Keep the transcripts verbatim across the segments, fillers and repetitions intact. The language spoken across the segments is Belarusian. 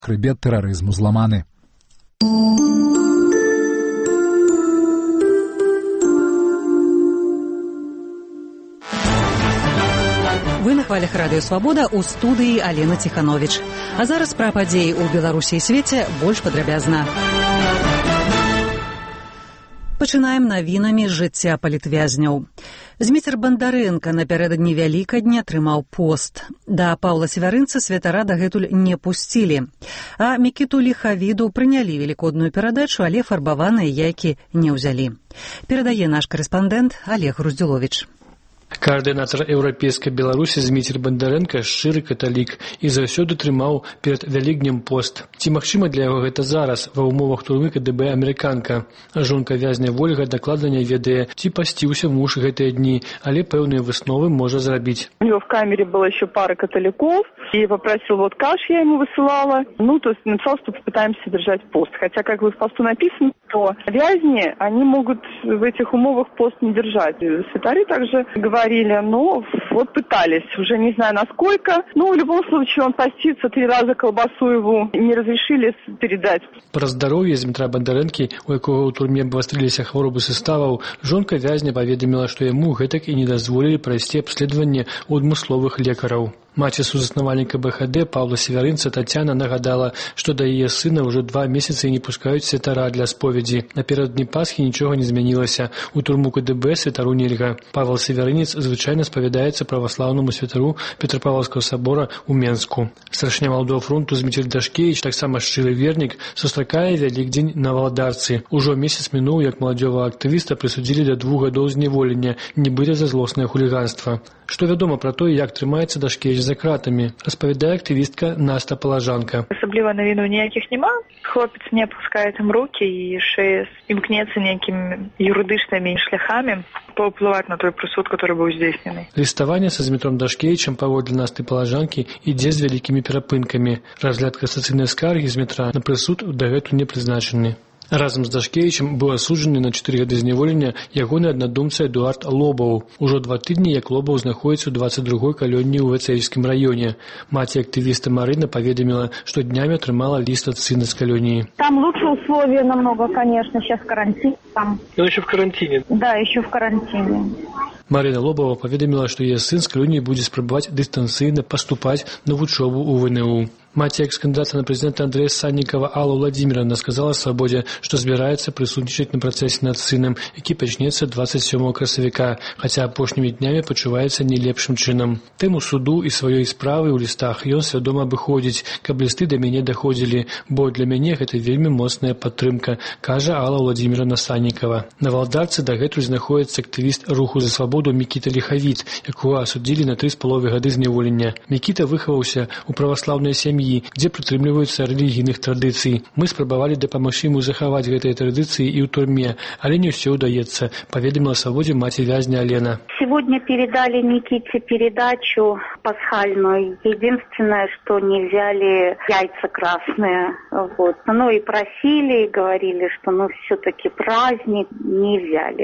Хребет тэрарызму зламаны. Вы на хвалях Радыё Свабода, у студыі Алена Ціхановіч. А зараз пра падзеі ў Беларусі і свеце больш падрабязна. Пачынаем навінамі з жыцця палітвязняў. Зміцер Бандарэнка напярэдадні Вялікадня трымаў пост. Да Паўла Севярынца святара дагэтуль не пусцілі. А Мікіту Ліхавіду прынялі велікодную перадачу, але фарбаваныя яйкі не ўзялі. Перадае наш карэспандэнт Олег Груздзюловіч. Координатор Еўрапейскай Беларусі Зміцер Бандарэнка шчыры каталік і заўсёды трымаў перад Вялікднем пост. Ці магчыма для яго гэта зараз ва ўмовах турмы ка дэ бэ амерыканка? Жонка вязня Вольга дакладна не ведае, ці пасціўся муж гэтыя дні, але пэўныя высновы можа зрабіць. У него в камере была еще пара католиков, и попросил вот каш, я ему высылала. Ну, то есть написал, что попытаемся держать пост. Хотя, как в посту написано, то вязни, они могут в этих умовах пост не держать. Святари также говорили, ну, вот пытались, уже не знаю насколько. Ну, в любом случае, он постится три раза, колбасу его не разрешили передать. Пра здароўе Змітра Бандарэнкі, у якога ў турме абвастрыліся хваробы суставаў, жонка вязня паведаміла, што яму гэтак і не дазволілі прайсці абследаванне ў адмысловых лекараў. Маці сузаснавальніка бэ ха дэ Паўла Севярынца Тацяна нагадала, што да яе сына ўжо два месяцы не пускаюць святара для споведзі. Напярэдадні Пасхі нічога не змянілася. У турму ка дэ бэ святару нельга. Павел Севярынец звычайна спавядаецца праваслаўнаму святару Петропавлаўскага сабора ў Менску. Старшыня Малодога фронту Зміцер Дашкевіч, таксама шчыры вернік, сустракае Вялікдзень на Валадарцы. Ужо месяц мінуў, як маладзёвага актывіста прысудзілі да двух гадоў зняволення, нібыта за злоснае хуліганства. Што вядома пра тое, як трымаецца Дашкевіч за кратамі, распавядае актывістка Наста Палажанка. Асабліва навіну ніякіх няма. Хлопец не апускае там рукі і яшчэ імкнецца нейкімі юрыдычнымі шляхамі паўплываць на той прысуд, который быў здзейснены. Ліставанне са Змітром Дашкевічам паводле Насты Палажанкі ідзе з вялікімі перапынкамі. Разгляд касацыйнай скаргі Змітра на прысуд дагэтуль не прызначаны. Разам з Дашкевічам быў асуджаны на чатыры гады зняволення ягоны аднадумца Эдуард Лобаў. Ужо два тыдні, як Лобаў знаходзіцца ў дваццаць другой калоніі ў Вацэйскім раёне. Маці актывіста Марына паведаміла, што днямі атрымала ліст ад сына з калоніі. Там лучше условия намного, конечно, сейчас карантин. Там. Он еще в карантине? Да, еще в карантине. Марина Лобова паведаміла, што яе сын з калоніі будзе спрабаваць дыстанцыйна паступаць на вучобу ў вэ эн у. Маці экс-кандыдата на прэзідэнта Андрэя Саннікава Алла Владзіміровна сказала Свабодзе, што збіраецца прысутнічаць на працэсе над сынам, які пачнецца дваццаць сёмага красавіка, хаця апошнімі днямі пачуваецца не лепшым чынам. Тэму суду і сваёй справы ў лістах ён свядома абыходзіць, каб лісты да мяне даходзілі, бо для мяне гэта вельмі моцная падтрымка, кажа Алла Владзіміровна Саннікава. На Валадарцы дагэтуль знаходзіцца актывіст руху за свабоду Мікіта Ліхавід, якога асудзілі на тры з паловай гады зняволення. Мікіта выхаваўся ў праваслаўнай сям'і, дзе прытрымліваюцца рэлігійных традыцый. Мы спрабавалі дапамагчы яму захаваць гэтыя традыцыі і ў турме, але не ўсё ўдаецца, паведаміла Свабодзе маці вязня Алена. Сегодня передали Никите передачу пасхальную. Единственное, что не взяли яйца красные. Вот. Ну и просили, и говорили, что ну все-таки праздник, не взяли.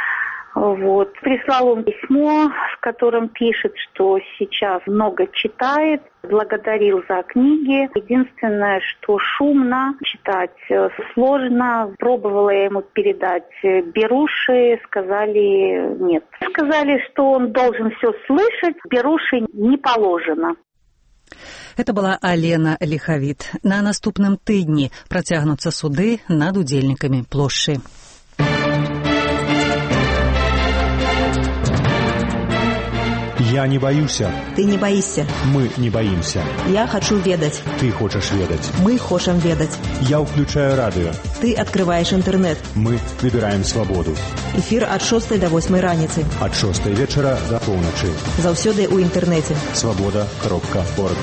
Вот. Прислал он письмо, в котором пишет, что сейчас много читает, благодарил за книги. Единственное, что шумно, читать сложно. Пробовала я ему передать беруши, сказали нет. Сказали, что он должен все слышать, беруши не положено. Это была Алена Ліхавід. На наступным тыдні працягнуцца суды над удзельнікамі плошчы. Я не боюся. Ты не боишься. Мы не боимся. Я хочу ведать. Ты хочешь ведать. Мы хочем ведать. Я включаю радио. Ты открываешь интернет. Мы выбираем свободу. Эфир от шостой до восьмой раніцы. От шостой вечера до полночи. Заўсёды ў інтэрнэце. свобода кропка орг.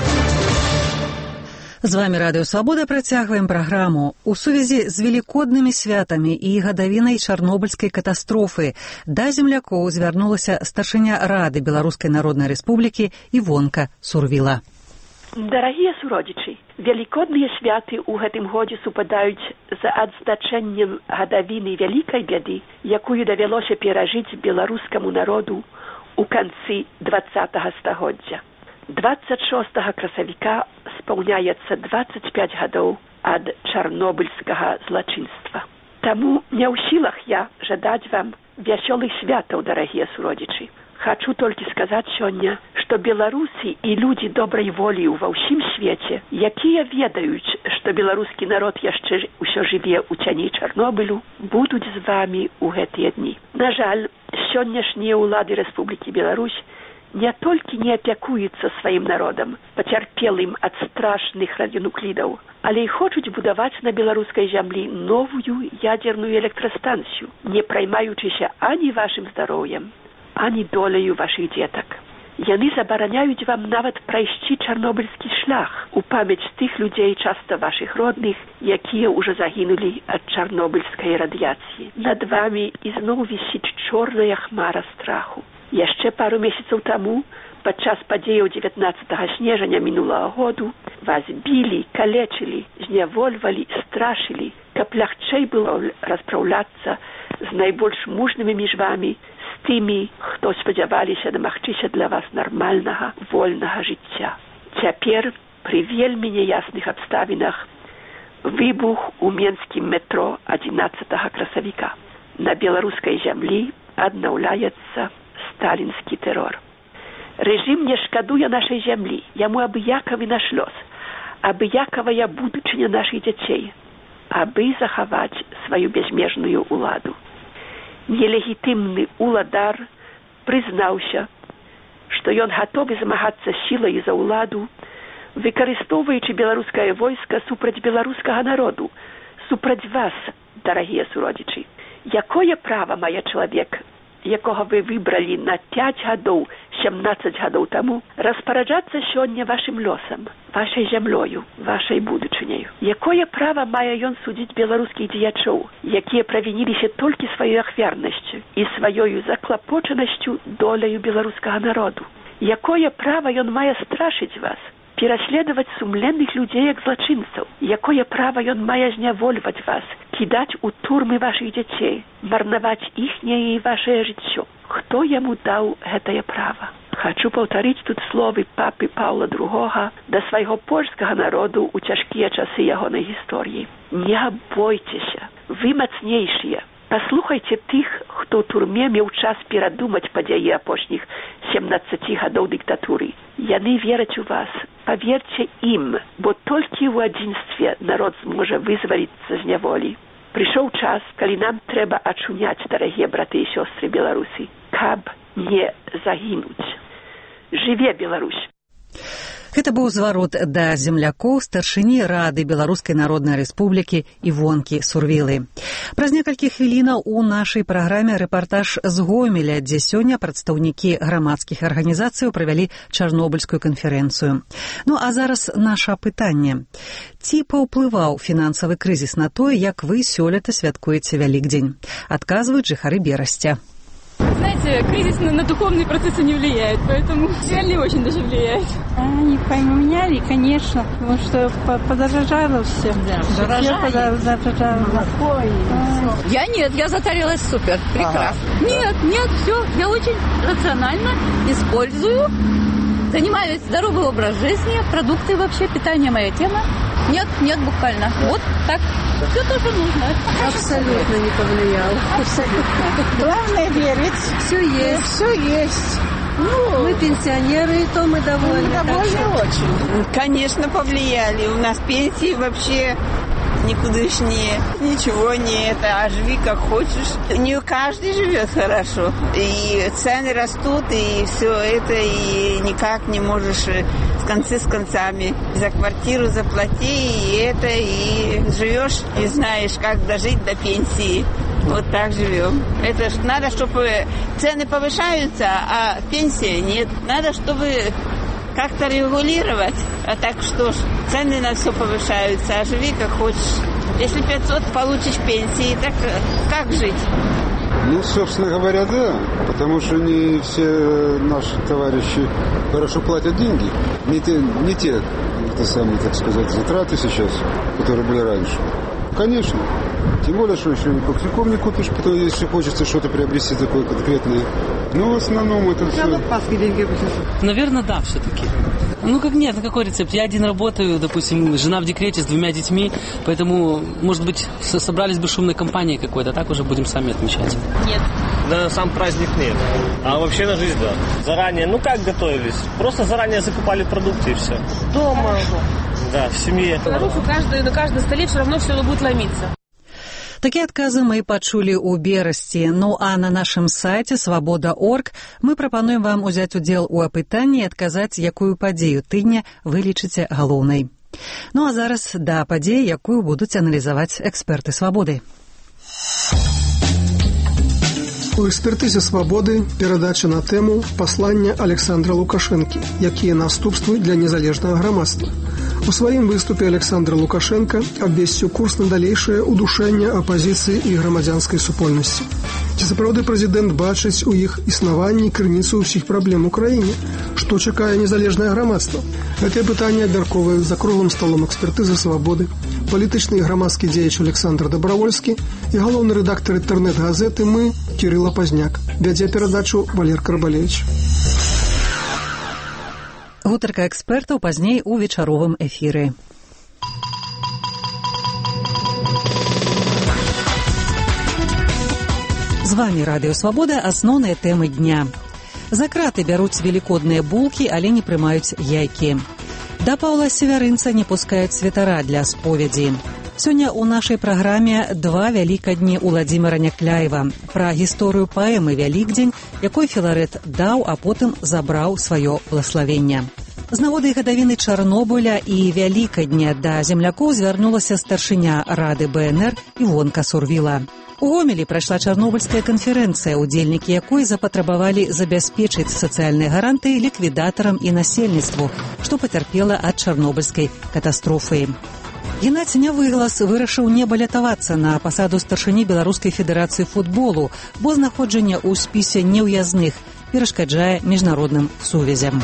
З вами Радыё Свабода, працягваем праграму. У сувязі з велікоднымі святамі і гадавінай чарнобыльскай катастрофы да землякоў звярнулася старшыня Рады Беларускай Народнай Рэспублікі Івонка Сурвіла. Дарагія суродзічы, велікодныя святы ў гэтым годзе супадаюць з адзначэннем гадавіны вялікай бяды, якую давялося перажыць беларускаму народу ў канцы дваццатага стагоддзя. дваццаць шостага красавіка з спаўняецца двадцать пять гадоў ад чарнобыльскага злачынства. Таму не ў сілах я жадаць вам вясёлых святаў, дарагія суродзічы. Хачу толькі сказаць сёння, што беларусы і людзі добрай волі ва ўсім свеце, якія ведаюць, што беларускі народ яшчэ ўсё жыве ў цяні Чарнобылю, будуць з вамі ў гэтыя дні. На жаль, сённяшнія ўлады Рэспублікі Беларусь не толькі не апякуюцца сваім народам, пацярпелым ад страшных радыенуклідаў, але і хочуць будаваць на беларускай зямлі новую ядерную электрастанцыю, не праймаючыся ані вашым здароўем, ані доляю вашых дзетак. Яны забараняюць вам нават прайсці чарнобыльскі шлях у памяць тых людзей, часта вашых родных, якія ўжо загінулі ад чарнобыльскай радыяцыі. Над вамі ізноў вісіць чорная хмара страху. Яшчэ пару месяцаў таму, падчас падзеяў дзевятнаццатага снежня мінулага году, вас білі, калечылі, знявольвалі, страшылі, каб лягчэй было распраўляцца з найбольш мужнымі між вамі, з тымі, хто спадзяваліся дамагчыся для вас нармальнага, вольнага жыцця. Цяпер, пры вельмі няясных абставінах, выбух у менскім метро адзінаццатага красавіка. На беларускай зямлі аднаўляецца сталінскі тэрор. Рэжым не шкадуе нашай зямлі, яму абыякавы наш лёс, абыякавая будучыня нашых дзяцей, абы захаваць сваю бязмежную ўладу. Нелегітымны уладар прызнаўся, што ён гатовы змагацца сілай за ўладу, выкарыстоўваючы беларускае войска супраць беларускага народу, супраць вас, дарагія суродзічы. Якое права мае чалавек, якога вы выбралі на пяць гадоў, сямнаццаць гадоў таму, распараджацца сёння вашым лёсам, вашай зямлёю, вашай будучыняй? Якое права мае ён судзіць беларускіх дзеячоў, якія правініліся толькі сваёй ахвярнасцю і сваёю заклапочанасцю доляю беларускага народу? Якое права ён мае страшыць вас, пераследаваць сумленных людзей як злачынцаў? Якое права ён мае знявольваць вас, кідаць у турмы вашых дзяцей, марнаваць іхняе і вашае жыццё? Хто яму даў гэтае права? Хачу паўтарыць тут словы папы Паўла другога да свайго польскага народу ў цяжкія часы ягонай гісторыі. Не бойцеся, вы мацнейшыя. Паслухайце тых, хто ў турме меў час перадумаць падзеі апошніх сямнаццаці гадоў дыктатуры. Яны вераць у вас. Паверце ім, бо толькі ў адзінстве народ зможа вызваліцца з няволі. Прыйшоў час, калі нам трэба ачуняць, дарагія браты і сёстры беларусы, каб не загінуць. Жыве Беларусь! Гэта быў зварот да землякоў старшыні Рады Беларускай Народнай Рэспублікі Івонкі Сурвілы. Праз некалькі хвілінаў у нашай праграме рэпартаж з Гомеля, дзе сёння прадстаўнікі грамадскіх арганізацыяў правялі чарнобыльскую канферэнцыю. Ну а зараз наша пытанне. Ці паўплываў фінансавы крызіс на тое, як вы сёлета святкуеце Вялікдзень? Адказваюць жыхары Берасця. Знаете, кризис на, на духовные процессы не влияет, поэтому не очень даже влияет. Они поменяли, конечно, потому что подорожало все. Да, подорожало. Я нет, я затарилась супер, прекрасно. Ага. Нет, нет, все, я очень рационально использую, занимаюсь здоровый образ жизни, продукты вообще, питание моя тема. Нет, нет, буквально. Вот так. Все тоже нужно. Абсолютно не повлиял. Абсолютно. Главное верить. Все есть. Все есть. Ну, мы пенсионеры, и то мы довольны. Мы довольны очень. Конечно, повлияли. У нас пенсии вообще никудышнее. Ничего не это. А живи как хочешь. Не каждый живет хорошо. И цены растут, и все это, и никак не можешь в конце с концами. За квартиру заплати, и это, и живешь, и знаешь, как дожить до пенсии. Вот так живем. Это ж надо, чтобы цены повышаются, а пенсия нет. Надо, чтобы как-то регулировать. А так что ж, цены на все повышаются, а живи как хочешь. Если пятьсот получишь пенсии, так как жить? Ну, собственно говоря, да. Потому что не все наши товарищи хорошо платят деньги. Не те, не те, это самые, так сказать, затраты сейчас, которые были раньше. Конечно. Тем более, что еще и кошельком не купишь, потому если хочется что-то приобрести такое конкретное. Но в основном это все... Наверное, да, все-таки. Ну как нет, какой рецепт? Я один работаю, допустим, жена в декрете с двумя детьми, поэтому, может быть, собрались бы шумной компанией какой-то, так уже будем сами отмечать. Нет. На сам праздник нет. А вообще на жизнь, да. Заранее, ну как готовились? Просто заранее закупали продукты и все. Дома, да, в семье. Белорусу каждый, на каждом столе все равно все будет ломиться. Такія адказы мы пачулі ў берасці. Ну а на нашым сайце свабода точка орг мы прапануем вам узяць удзел у апытанні і адказаць, якую падзею тыдня вы лічыце галоўнай. Ну а зараз да падзеі, якую будуць аналізаваць эксперты свабоды. У экспертызе свабоды перадача на тэму паслання Александра Лукашэнкі, якія наступствы для незалежнага грамадства. У сваім выступе Александр Лукашенко абвесціў курс на далейшае удушэнне апазіцыі і грамадзянскай супольнасці. Ці сапраўды прэзідэнт бачыць у іх існаванні крыніцу ўсіх праблем у краіне? Што чакае незалежнае грамадства? Гэтае пытанне абмяркоўваюць за круглым сталом экспертызы свабоды, палітычны і грамадскі дзеяч Александр Дабравольскі і галоўны рэдактар інтэрнэт-газеты «Мы» Кірыла Пазняк. Вядзе перадачу Валер Карбалевіч. Гутарка экспертаў пазней у вечаровым эфіры. З вамі Радыё Свабода, асноўныя тэмы дня. За краты бяруць велікодныя булкі, але не прымаюць яйкі. Да Паўла Севярынца не пускаюць святара для споведзі. Сёння ў нашай праграме два вялікадні Уладзіміра Някляева пра гісторыю паэмы «Вялікдзень», якой Філарэт даў, а потым забраў сваё благаславенне. З нагоды гадавіны Чарнобыля і Вялікадня да землякоў звярнулася старшыня Рады бэ эн эр Івонка Сурвіла. У Гомелі прайшла Чарнобыльская канферэнцыя, удзельнікі якой запатрабавалі забяспечыць сацыяльныя гарантыі ліквідатарам і насельніцтву, што пацярпела ад чарнобыльскай катастрофы. Геннадзь Нявыглас вырашыў не балятавацца на пасаду старшыні Беларускай федэрацыі футболу, бо знаходжанне ў спісе неўязных перашкаджае міжнародным сувязям.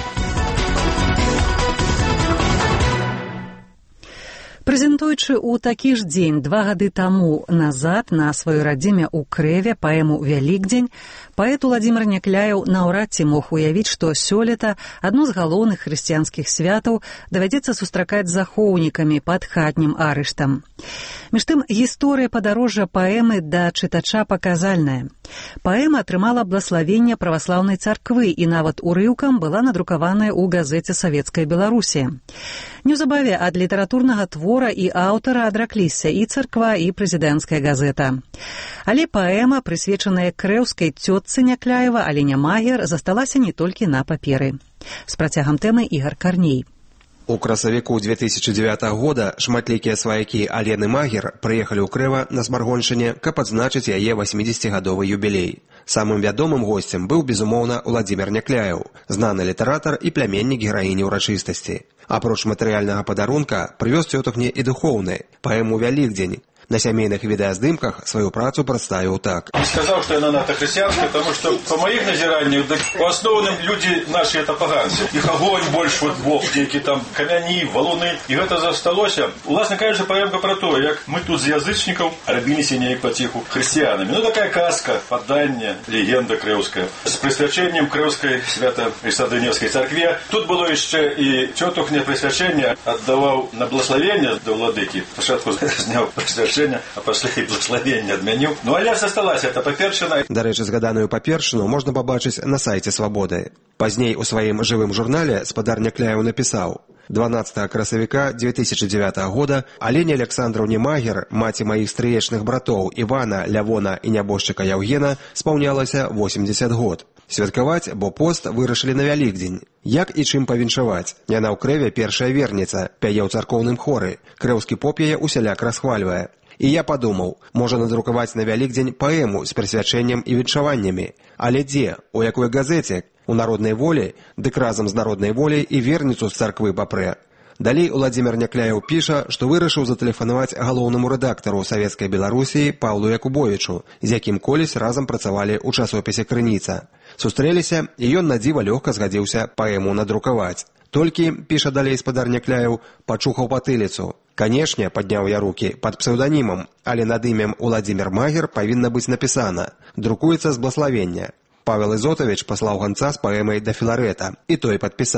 Прэзентуючы ў такі ж дзень два гады таму назад на сваёй радзіме ў Крэве паэму «Вялікдзень», паэт Уладзімір Някляеў наўрад ці мог уявіць, што сёлета адно з галоўных хрысціянскіх святаў давядзецца сустракаць з захоўнікамі пад хатнім арыштам. Між тым, гісторыя падарожжа паэмы да чытача паказальная. Паэма атрымала благаславенне праваслаўнай царквы і нават урыўкам была надрукаваная ў газеце «Савецкая Беларусія». Неўзабаве ад літаратурнага твора і аўтара адракліся і царква, і прэзідэнцкая газета. Але паэма, прысвечаная крэўскай цётцы Някляева, Аленя Магер, засталася не толькі на паперы. З працягам тэмы Ігар Карней. У красавіку две тысячи девятого года шматлікія сваякі Алены Магер прыехалі ў Крэва на Смаргоншчыне, каб адзначыць яе восьмідзесяцігадовы юбілей. Самым вядомым госцем быў, безумоўна, Уладзімір Някляеў, знаны літаратар і пляменнік гераіні ўрачыстасці. Апроч матэрыяльнага падарунка прывёз цётухне і духоўны паэму «Вялікдзень». На сямейных відэаздымках сваю працу прадставіў так. Сказаў, што яна натахрысціянская, тому што па маіх назіраннях, у асноўным людзі нашы это паганцы. Іх агонь больш вот Бог, які там камяні, валуны, і гэта засталося. Уласна кажучы, паэмка пра тое, як мы тут з язычнікаў рабіліся неяк паціху хрысціянамі. Ну такая казка, падданне, легенда крэўская. З прысвячэннем крэўскай свята-Ісадыневскай царкве. Тут было яшчэ і цётухне прысвячэнне аддаваў на благаславенне да ўладыкі. Спачатку зняў прысвячэнне, а пасля і благаславенне адмяніў. Ну, але засталася эта паперчына. Дарэчы, згаданую паперчыну можна пабачыць на сайце Свабоды. Пазней у сваім жывым журнале спадар Някляеў напісаў: дванаццатага красавіка две тысячи девятого года Алене Александровне Магер, маці маіх стрыечных братоў Івана, Лявона і нябожчыка Яўгена, спаўнялася восемьдесят год. Святкаваць, бо пост вырашылі на Вялікдзень. Як і чым павіншаваць? Яна ў Крэве першая верніца, пяе ў царкоўным хоры. Крэўскі поп яе усяляк расхвальвае. І я падумаў, можа надрукаваць на Вялікдзень паэму з прысвячэннем і віншаваннямі. Але дзе? У якой газеце? У народнай волі? Дык разам з народнай воляй і верніцу з царквы папрэ. Далей Уладзімір Някляеў піша, што вырашыў затэлефанаваць галоўнаму рэдактару Савецкай Беларусіі Паўлу Якубовічу, з якім колісь разам працавалі ў часопісе «Крыніца». Сустрэліся, і ён на дзіва лёгка згадзіўся паэму надрукаваць. Толькі, піша далей спадар Някляеў, пачухаў патыліцу. Канешне, падняў я рукі, пад псеўданімам, але над імем Уладзімір Магер павінна быць напісана. Друкуецца з благаславення. Павел Ізотавіч паслаў ганца з паэмай да Філарэта, і той падпісаў.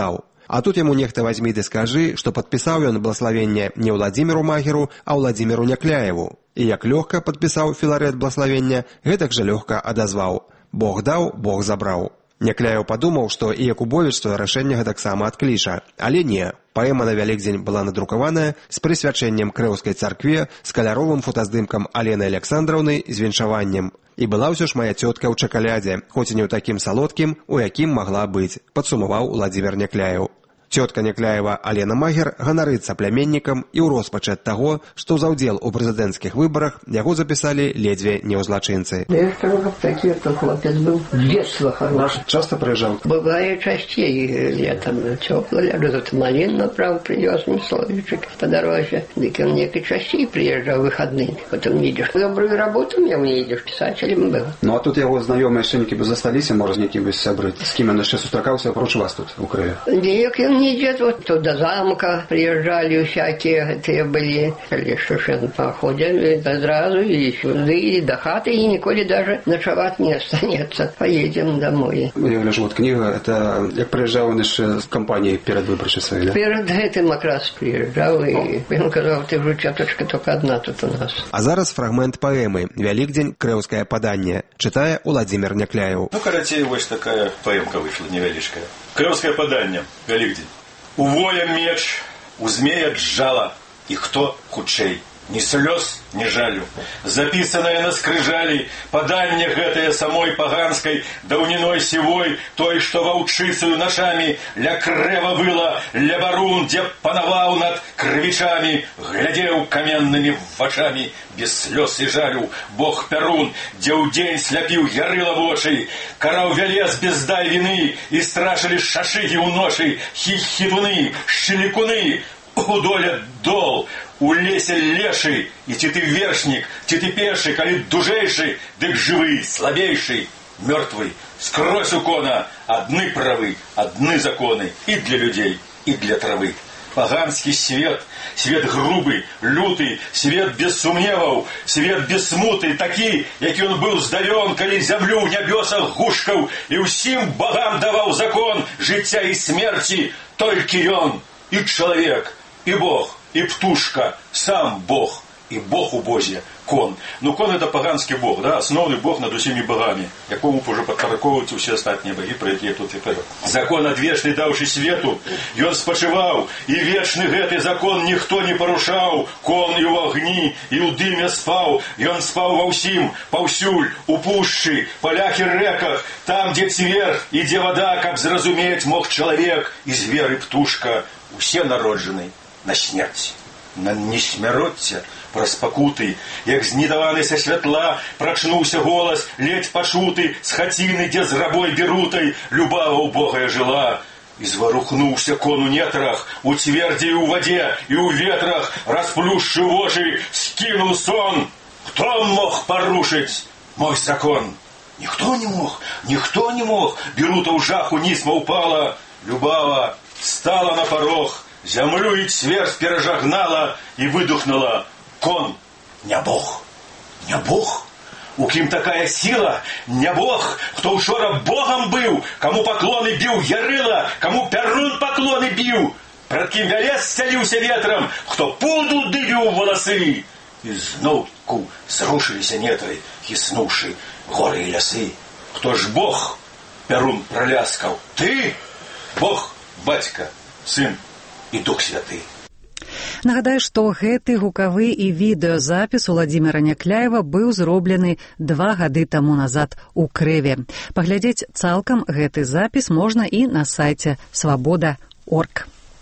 А тут яму нехта вазьмі ды скажы, што падпісаў ён блаславенне не Владзіміру Магеру, а Владзіміру Някляеву. І як лёгка падпісаў Філарэт блаславення, гэтак жа лёгка адазваў. Бог даў, Бог забраў. Някляеў падумаў, што і Якубовіч рашэнне гэтаксама адкліша. Але не. Паэма на Вялікдзень была надрукаваная з прысвячэннем Крэўскай царкве, з каляровым фотаздымкам Алены Александраўны з віншаваннем. І была ўсё ж мая цётка ў чакалядзе, хоць і не ў такім салодкім, у якім магла быць, падсумаваў Владзімір Някляеў. Цётка Някляева Алена Магер ганарыцца пляменнікам і ў роспачы ад таго, што за ўдзел у прэзідэнцкіх выбарах яго запісалі ледзьве не ў злачынцы. Я скажу, такі то хлопец быў з детства хорош. Часто прыязджаў? Бывае часцей летом. Цёпла ляжу, тут малін направ прывёз мне словічек по дороге. Дык он некі часцей прыязджаў выходны. Потом видишь, добрую работу мне не идешь писателем был. Ну а тут яго знаёмыя яшчэ некі бы засталіся, можа, з некім бы сябры. З кім ён яшчэ сустракаўся апроч вас тут у Крыве? Неяк ён не идет, вот тут до замка приезжали всякие, те были, Шушен походили, да сразу и сюда, и до хаты, и николи даже ночевать не останется. Поедем домой. Я гляжу, вот книга, это как приезжал он еще с компанией перед выборчей своей, да? Перед этим как раз приезжал, и он сказал, ты же тетушка только одна тут у нас. А зараз фрагмент поэмы «Вялікдзень. Крэўскае паданне». Читае Владзімір Някляеў. Ну, карацей, вось такая поэмка вышла невялічкая. Крэўскае паданне. Вялікдзень. У воя меч, у змея джала, и кто худшей? Ни слез, ни жалю. Записанное на скрижали, паданне гэтае самой паганской, даўніной сівой, той, што ваўчыцаю нашамі ля крэва выла, ля барун, дзе панаваў над крывічамі, глядзеў каменнымі вачамі, без слёз і жалю, бог Перун, дзе ў дзень сляпіў ярыла вочы, караў вялез без дай віны, і страшылі шашыгі ў ночы, хі-хітуны, шчелікуны, у доля дол, у лесе леший, и ці ты вершник, ці ты пеший, коли дужейший, дык живый, слабейший, мертвый, скрозь укона, одни правы, одни законы, и для людей, и для травы. Паганский свет, свет грубый, лютый, свет без сумневаў, свет без смуты, такі, які он быў здавён, калі зямлю ў нябёсах гушкаў, і ўсім богам даваў закон жыцця і смерці, толькі ён, і чалавек, и Бог, и птушка, сам Бог, и Бог у Божья, кон. Ну, кон это паганский Бог, да, основный Бог над усімі богами, якому уже падпарадкоўваюцца ўсе астатнія боги, про якія тут цяпер. Закон адвечны даўшы свету, ён спачываў, і вечны гэты закон ніхто не парушаў, кон і ў агні, і ў дыме спаў, ён спаў ва ўсім, паўсюль, у пушчы, палях і рэках, там, дзе цвер і дзе вада, каб зразумець мог чалавек, і звер і птушка, усе народжаны на смерць, на несмяротце, праз пакуты, як знедаваны са святла, прачнуўся голас, ледзь пачуты, з хаціны, дзе з рабой берутай, любава убогая жыла. І зварухнуўся кон у нетрах, у цвердзе і ў вадзе, і ў ветрах, расплюшчыў вочы, скінуў сон. Хто мог парушыць мой закон? Ніхто не мог, ніхто не мог. Берута ў жаху нізма упала, любава стала на порог, зямлю і цвердь перажагнала і выдухнула. Кон не Бог, не Бог. У кім такая сила, не Бог, хто учора Богом быў, каму паклоны біў ярыла, каму Перун паклоны біў, пред кім вялез сцяліўся ветрам, хто пуду дыбіў валасы. І зноўку зрушыліся нетры, хіснуўшы горы і лясы. Хто ж Бог? Перун праляскаў. Ты, Бог, бацька, сын і Дух Святы. Нагадаю, што гэты гукавы і відэазапіс Владзіміра Някляева быў зроблены два гады таму назад у Крэве. Паглядзець цалкам гэты запіс можна і на сайце свабода крапка орг.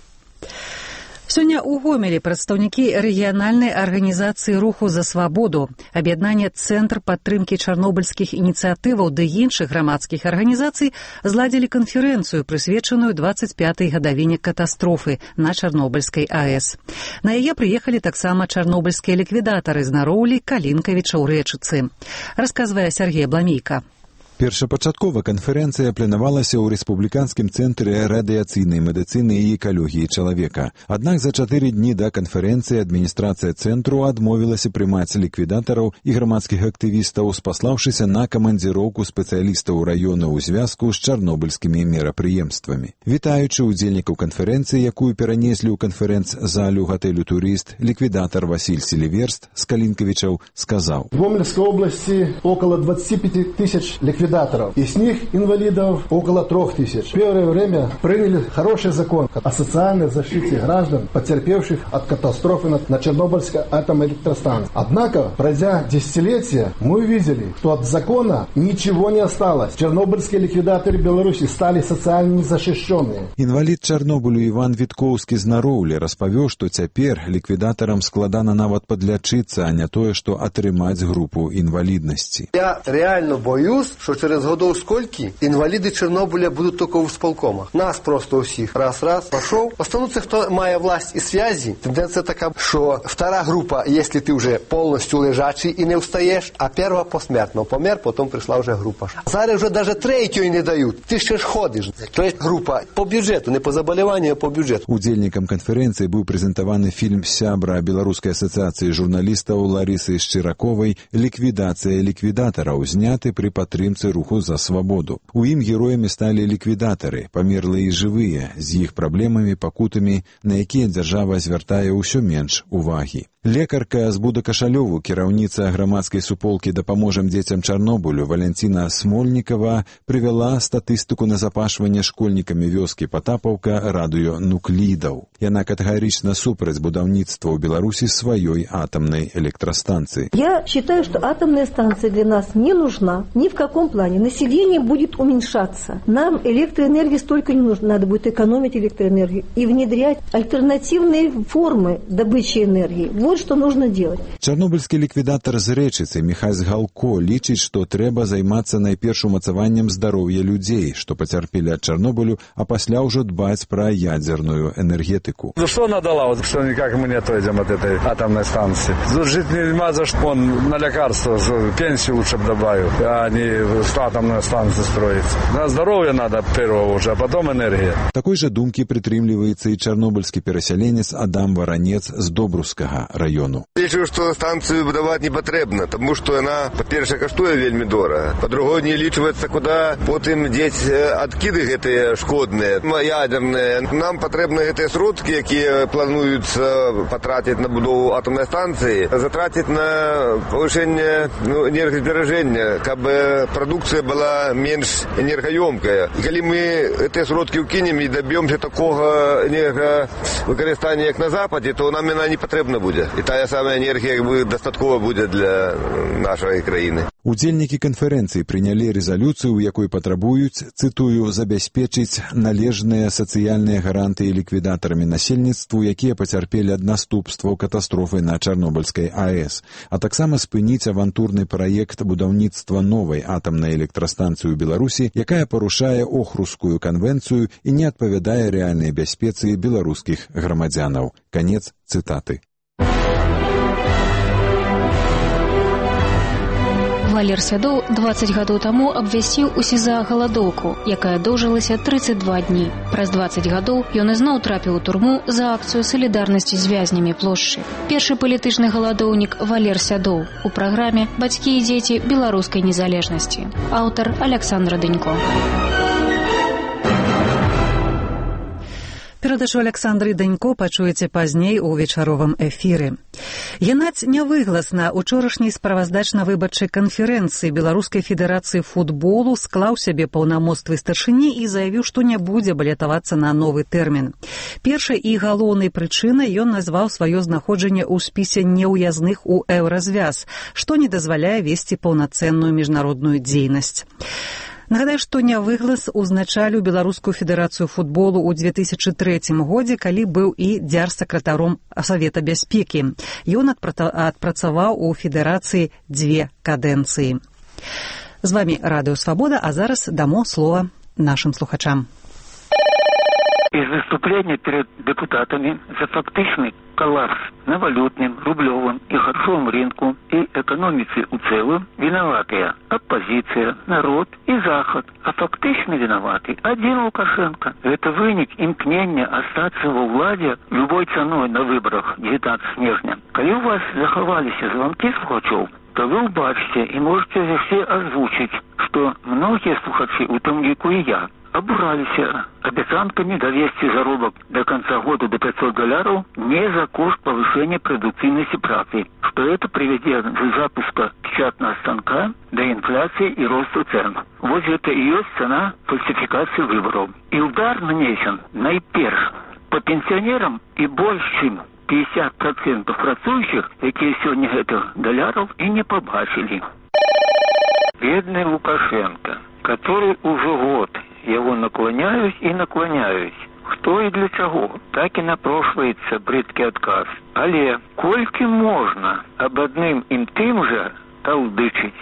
Сёння ў Гомелі прадстаўнікі рэгіянальнай арганізацыі руху за свабоду, аб'яднання Цэнтр падтрымкі чарнобыльскіх ініцыятываў ды іншых грамадскіх арганізацый зладзілі канферэнцыю, прысвечаную дваццаць пятай гадавіне катастрофы на Чарнобыльскай АЭС. На яе прыехалі таксама чарнобыльскія ліквідатары з Нароўлі, Калінкавіча ў Рэчыцы. Расказвае Сергей Бламейка. Першапачаткова канферэнцыя планавалася ў рэспубліканскім цэнтры радыяцыйнай медыцыны і экалогіі чалавека. Аднак за чатыры дні да канферэнцыі адміністрацыя цэнтру адмовілася прымаць ліквідатараў і грамадскіх актывістаў, спаслаўшыся на камандзіроўку спецыялістаў раёна ў звязку з чарнобыльскімі мерапрыемствамі. Вітаючы ўдзельнікаў канферэнцыі, якую перанеслі ў канферэнц-залю гатэлю «Турыст», ліквідатар Васіль Селиверст з Калінкавічаў сказаў: В Гомельской области около двадцать пять тысяч ликвидаторов. Из них инвалидов около трех тысяч. В первое время приняли хороший закон о социальной защите граждан, потерпевших от катастрофы на Чернобыльской атомной электростанции. Однако, пройдя десятилетия, мы увидели, что от закона ничего не осталось. Чернобыльские ликвидаторы Беларуси стали социально незащищенные. Інвалід Чарнобылю Іван Віткоўскі з Нароўлі распавёў, што цяпер ліквідатарам складана нават падлячыцца, а не тое, што атрымаць групу інваліднасці. Я реально боюсь, что через годов скольки инвалиды Чернобыля будут только в исполкомах. Нас просто у всех раз-раз пошел. В основном, кто мая власть и связи, тенденция такая, что вторая группа, если ты уже полностью лежачий и не устаешь, а первая посмертно. Помер, потом пришла уже группа. Зараз уже даже третью не дают. Ты ще ж ходишь. То есть группа по бюджету, не по заболеванию, а по бюджету. Удзельнікам канферэнцыі быў прэзентаваны фільм сябра Беларускай асацыяцыі журналістаў Ларысы Шчыраковай «Ліквідацыя ліквідатараў», зняты пры падтрымцы руху за свабоду. У ім героямі сталі ліквідатары, памерлыя і жывыя, з іх праблемамі, пакутамі, на якія дзяржава звяртае ўсё менш увагі. Лекарка з Будакашалёву, кіраўніца грамадскай суполкі «Дапаможам дзецям Чарнобылю» Валянціна Смольнікава прывяла статыстыку назапашвання школьнікамі вёскі Патапаўка радыёнуклідаў. Яна катэгарычна супраць будаўніцтва ў Беларусі сваёй атомной электростанции. Я считаю, что атомная станция для нас не нужна ни в каком плане. Население будет уменьшаться. Нам электроэнергии столько не нужно. Надо будет экономить электроэнергию и внедрять альтернативные формы добычи энергии. Вот что нужно делать. Чарнобыльскі ліквідатар з Рэчыцы Міхась Галко лічыць, што трэба займацца найперш умацаваннем здароўя людзей, што пацярпелі ад Чарнобылю, а пасля ўжо дбаць пра ядзерную энергетыку. Ну что она дала, вот, что никак мы не отойдем от этой атомной станции? Тут жить нельзя, за что он на лекарства, пенсию лучше бы добавил, а не атомную станцию строить. На здоровье надо первого уже, а потом энергия. Такой же думкі прытрымліваецца і чарнобыльскі перасяленец Адам Варанец з Добрускага району. Лічу, што станцыю будаваць не патрэбна, таму што яна, па-першае, каштуе вельмі дорага. Па-другое, не лічваецца, куды потым дзець адкіды гэтыя шкодныя, ядерныя. Нам патрэбны гэтыя сродкі, якія плануюцца патраціць на будову атомнай станцыі, затраціць на павышэнне ну, энергазберажэння, каб прадукцыя была менш энергаёмкая. І калі мы гэтыя сродкі ўкінем і даб'ёмся такога энергавыкарыстання, як на Западзе, то нам яна не патрэбна будзе. І тая самая энергія як бы дастаткова будзе для нашай краіны. Удзельнікі канферэнцыі прынялі рэзалюцыю, у якой патрабуюць, цытую, забяспечыць належныя сацыяльныя гарантыі ліквідатарамі насельніцтву, якія пацярпелі ад наступстваў катастрофы на Чарнобыльскай АЭС, а таксама спыніць авантурны праект будаўніцтва новай атамнай электрастанцыі ў Беларусі, якая парушае Охрускую канвенцыю і не адпавядае рэальнай бяспецы беларускіх грамадзянаў. Канец цытаты. Валер Сядоў дваццаць гадоў таму абвясціў у СІЗА галадоўку, якая доўжылася трыццаць два дні. Праз дваццаць гадоў ён ізноў трапіў у турму за акцыю салідарнасці з вязнямі плошчы. Першы палітычны галадоўнік Валер Сядоў у праграме «Бацькі і дзеці беларускай незалежнасці». Аўтар Аляксандра Дэнько. Перадачу Аляксандры Дэнько пачуеце пазней у вечаровым эфіры. Янаць нявыгласна учорашняй справаздачна-выбарчай канферэнцыі Беларускай федэрацыі футболу склаў сябе паўнамоцтвы старшыні і заявіў, што не будзе балятавацца на новы тэрмін. Першай і галоўнай прычынай ён назваў сваё знаходжанне ў спісе неўязных у еўразвяз, што не дазваляе весці паўнацэнную міжнародную дзейнасць. Нагадаю, што нявыглас узначаліў Беларускую федэрацыю футболу ў две тысячы трэцім годзе, калі быў і дзяржсакратаром Савета бяспекі. Ён адпрацаваў у федэрацыі дзве кадэнцыі. З вамі Радыё Свабода, а зараз дамо слова нашым слухачам. из выступления перед депутатами за фактичный коллапс на валютном, рублевом и харчовом рынку и экономике у целом виноватые оппозиция, народ и Захад, а фактично виноваты один Лукашенко. Это вынік імкнення остаться во владе любой ценой на выборах девятнадцатого снежня. Коли у вас заховалися звонки слухачів, то вы убачите и можете все озвучить, что многие слухачи, у том лику и я, обурались обещанками довести заработок до конца года до пятьсот долларов не за курс повышения продуктивности працы, что это приведет до запуска печатного станка, до инфляции и роста цен. Вот это и есть цена фальсификации выборов. И удар нанесен наиперш по пенсионерам и больше, чем пятьдесят процентов працующих, которые сегодня этих долларов и не побачили. Бедный Лукашенко, который уже год его наклоняюсь и наклоняюсь. Хто і для чого? Так і напрошується бридкий отказ. Але кольки можна об одним і тим же талдичить?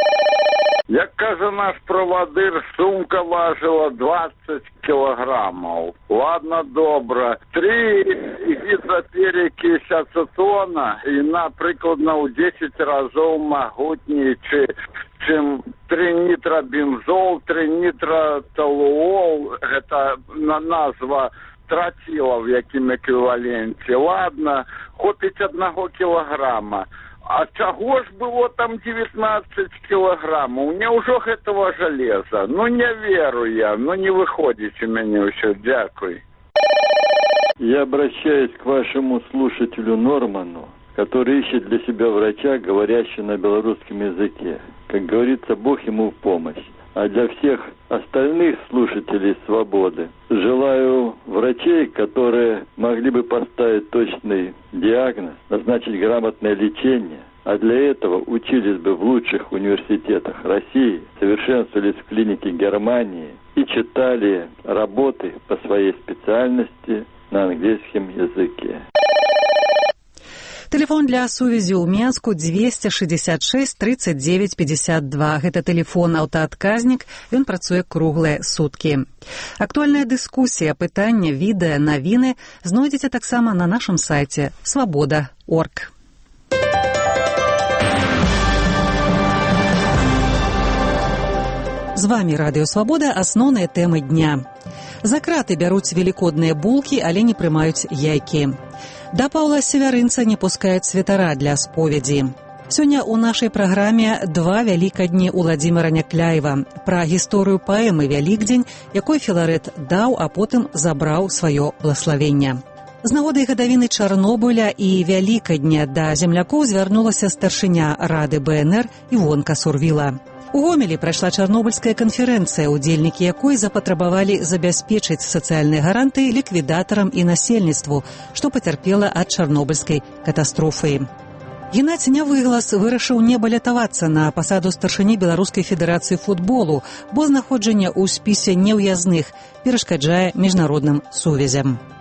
Як каже наш проводир, сумка важила двадцять кілограмів. Ладно, добре. Три гідроперики ацетона і, наприклад, у десять разів могутніші, чим тринітробензол, тринітроторуол, це назва тротила в яким еквіваленті. Ладно, хопить одного кілограма. А чего ж было там девятнадцать килограммов? Неужели этого железа? Ну не верю я, ну не выходите меня еще, дякую. Я обращаюсь к вашему слушателю Норману, который ищет для себя врача, говорящего на белорусском языке. Как говорится, Бог ему в помощь. А для всех остальных слушателей «Свободы» желаю врачей, которые могли бы поставить точный диагноз, назначить грамотное лечение, а для этого учились бы в лучших университетах России, совершенствовались в клинике Германии и читали работы по своей специальности на английском языке. Телефон для сувязі ў Менску двести шестьдесят шесть тридцать девять пятьдесят два. Гэта телефон аўтаадказнік, ён працуе круглыя суткі. Актуальная дыскусія, пытання, відэа, навіны знойдзеце таксама на нашым сайце свобода точка орг. З вами Радыё Свабода, асноўныя тэмы дня. За краты бяруць велікодныя булкі, але не прымаюць яйкі. Да Паўла Севярынца не пускаюць святара для споведзі. Сёння ў нашай праграме два вялікадні Уладзіміра Някляева пра гісторыю паэмы «Вялікдзень», якой Філарэт даў, а потым забраў сваё блаславенне. З нагодай гадавіны Чарнобыля і Вялікадня да землякоў звярнулася старшыня Рады Бэ Эн Эр Івонка Сурвіла. У Гомелі прайшла Чарнобыльская канферэнцыя, удзельнікі якой запатрабавалі забяспечыць сацыяльныя гаранты ліквідатарам і насельніцтву, што пацярпела ад чарнобыльскай катастрофы. Геннадзь Нявыглас вырашыў не балятавацца на пасаду старшыні Беларускай федэрацыі футболу, бо знаходжанне ў спісе неўязных перашкаджае міжнародным сувязям.